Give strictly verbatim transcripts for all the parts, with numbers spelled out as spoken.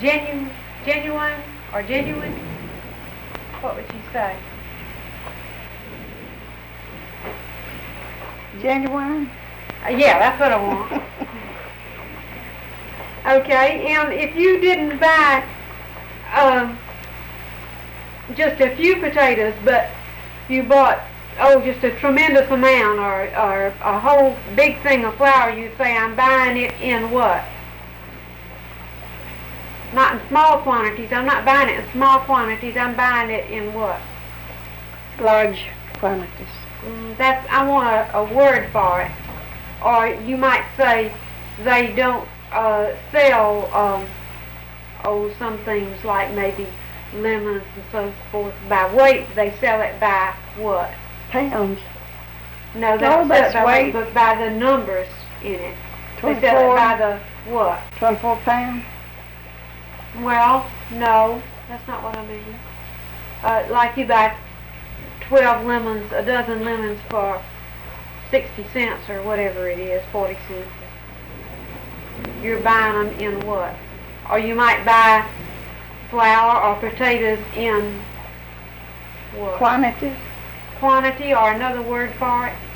Genuine, genuine, or genuine? What would you say? Genuine? Uh, yeah, that's what I want. Okay, and if you didn't buy um, just a few potatoes, but you bought, oh, just a tremendous amount, or, or a whole big thing of flour, you'd say, I'm buying it in what? Not in small quantities. I'm not buying it in small quantities. I'm buying it in what? Large quantities. Mm, that's, I want a, a word for it. Or you might say they don't uh, sell, um, oh, some things like maybe lemons and so forth by weight. They sell it by what? Pounds. No, they No, don't sell it that's by weight, weight. but by the numbers in it. They sell it twenty-four. by the what? twenty-four pounds. Well, no, that's not what I mean. Uh, like you buy twelve lemons, a dozen lemons for sixty cents or whatever it is, forty cents. You're buying them in what? Or you might buy flour or potatoes in what? Quantities. Quantity, or another word for it?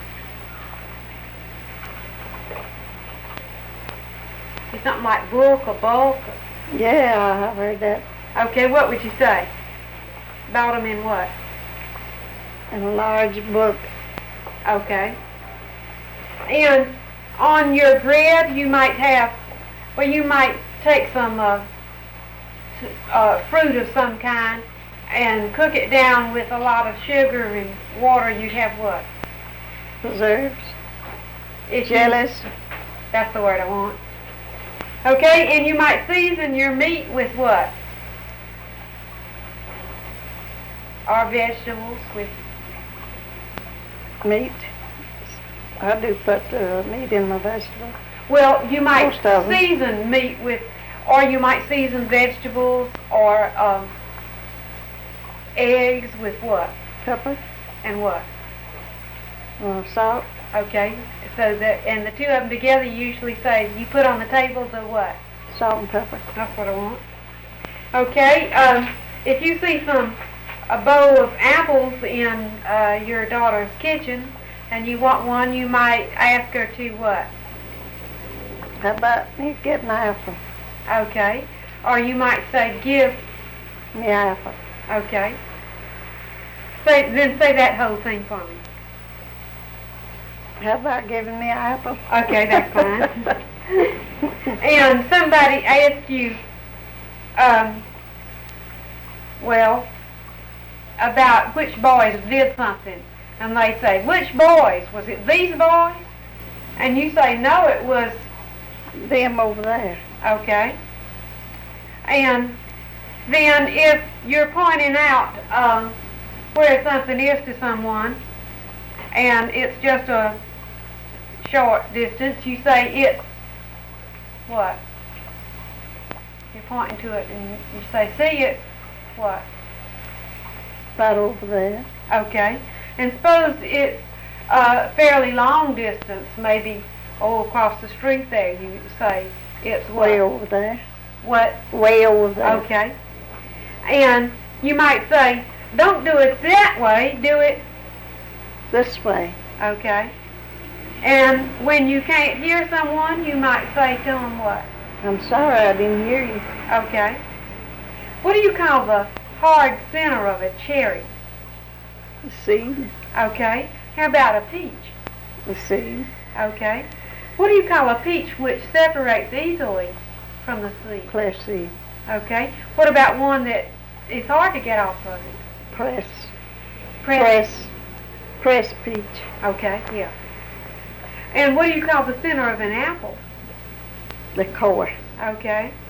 It's something like bulk or bulk. Yeah, I've heard that. Okay, what would you say? Bought them in what? In a large book. Okay. And on your bread, you might have, well, you might take some uh, s- uh, fruit of some kind and cook it down with a lot of sugar and water. You'd have what? Preserves. If you- Jellies. That's the word I want. Okay, and you might season your meat with what? Or vegetables with, Meat. I do put uh, meat in my vegetables. well, you might Most of 'em. season meat with, or you might season vegetables or um, eggs with what? Pepper. And what? Uh, salt. Okay, so that, and the two of them together you usually say, you put on the table the what? Salt and pepper. That's what I want. Okay, um, if you see some, a bowl of apples in uh, your daughter's kitchen, and you want one, you might ask her to what? How about me getting an apple? Okay, or you might say, give, Me apple. okay. Say, then say that whole thing for me. How about giving me an apple? Okay, that's fine. And somebody asked you, um, well, about which boys did something, and they say, which boys? Was it these boys? And you say, no, it was, Them over there. okay. And then if you're pointing out um, where something is to someone, and it's just a short distance, you say it's what? You're pointing to it and you say, see it, what? Right over there. Okay. And suppose it's a fairly long distance, maybe oh across the street there, you say it's what? Way over there. What? Way over there. Okay. And you might say, don't do it that way, do it, This way. okay. And when you can't hear someone, you might say to them what? I'm sorry I didn't hear you. Okay. What do you call the hard center of a cherry? The seed. Okay. How about a peach? The seed. Okay. What do you call a peach which separates easily from the seed? Flesh seed. Okay. What about one that is hard to get off of it? Press. Press. Press. Press peach. Okay, yeah. And what do you call the center of an apple? The core. Okay.